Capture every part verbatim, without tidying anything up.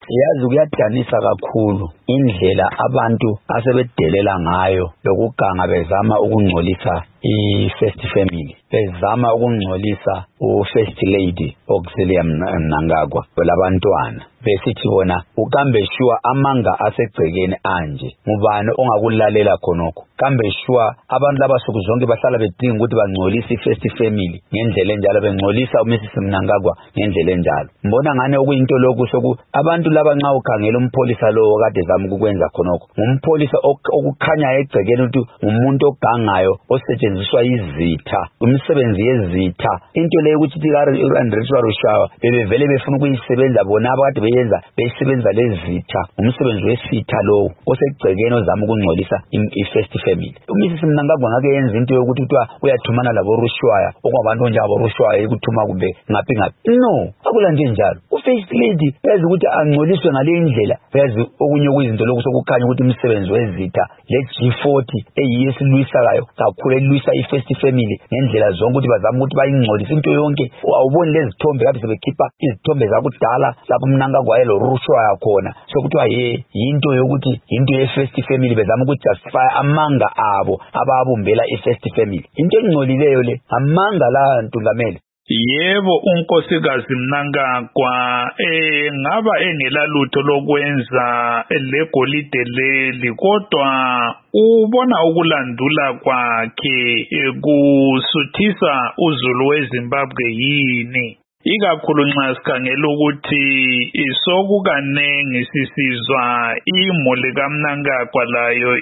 yazi kuyadanisa kakhulu indlela abantu asebedelela ngayo lokuganga bezama ukungcolisa i-first family, bezama ukungcolisa u-first lady Auxillia Mnangagwa labantwana besithi bona ukambe sure amanga asegcekeni anje ngubani ongakulalela khonokho kambe sure abantu laba suku zonke bahlala bedinga ukuthi bangcolisa i-first family ngendlela enjalo bengcolisa uMrs Mnangagwa ngendlela enjalo mbona ngane okuyinto lokhu soku abantu laba nxa ukhangela umpolisa lo kade zama ukwenza khonokho umpholisa okukhanya egcekeni ukuthi umuntu ogangayo osetshenziswa izitha umsebenzi yezitha into leyo ukuthi iRandreshwa Rushawa bebevele befuna ukuyisebenza bona abakade beyenza beyisebenza lezitha umsebenzi wesitha lo osegcekeni ozama ukungcolisa i-first family uMrs Mnangagwa ngake yenza into yokuthi kuthiwa uyathumana labo Rushwaya okwabantu njalo Rushwaya ukuthuma kube ngaphi ngaphi no akula nje njalo u-first lady yazi ukuthi angcoliswe ngale indlela yazi okunye okuyizinto lokho sokukhanya ukuthi umsebenzi wezitha le G forty eyisilwisakayo kakhulu elwisa i-first family ngendlela zonke ukuthi bazama ukuthi bayingcolise into yonke awuboni lezithombe kade sebekhipha izithombe zakudala lapho Mnangagwa yelo Rushwaya khona sokuthiwa ye into yokuthi into ye-first family bezama ukujustify amanga abo ababumbela i-first family into engcolileyo le amanga la Ntungamele. Yebo unkosikazi Mnangagwa eh ngaba engela lutho lokwenza legolide leli kodwa ubona ukulandula kwakhe kusuthisa uZulu weZimbabwe yini ikakhulu nxa sikhangela ukuthi sokukanengi sisizwa imuli kaMnangagwa layo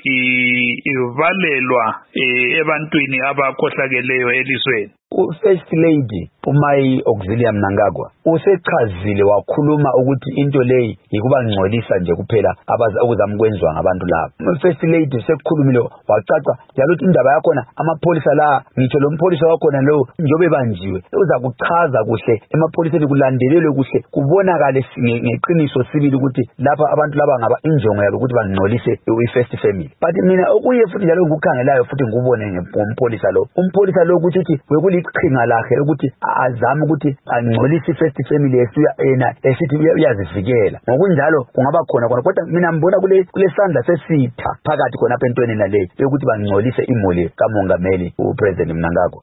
ivalelwa ebantwini abakhohlakeleyo elizweni. U-first lady uMayi Auxillia Mnangagwa usechazile wakhuluma ukuthi into leyi yikubangcolisa nje kuphela abazama ukwenziwa ngabantu laba. U-first lady sekukhulumile wacaca njalo ukuthi indaba yakhona amapholisa la ngitsho lo mpholisa wakhona lo njobe banjiwe uza kuchaza kuhle emapholiseni kulandelelwe kuhle kubonakale ngeqiniso sibili ukuthi lapha abantu laba ngaba injongo yabo ukuthi bangcolise i-first family. But mina okuye futhi njalo ukukhangelayo futhi ngubone ngompholisa lo umpholisa lo ukuthi uthi wekuliqhinga lakhe ukuthi azama ukuthi angcolise i-first family esuya ena esithi uyazivikela ngokunjalo kungaba khona khona kodwa mina mbona kule kulesandla sesitha phakathi khona apha entweni nale ukuthi bangcolise imuli kamongameli uPresident Mnangagwa.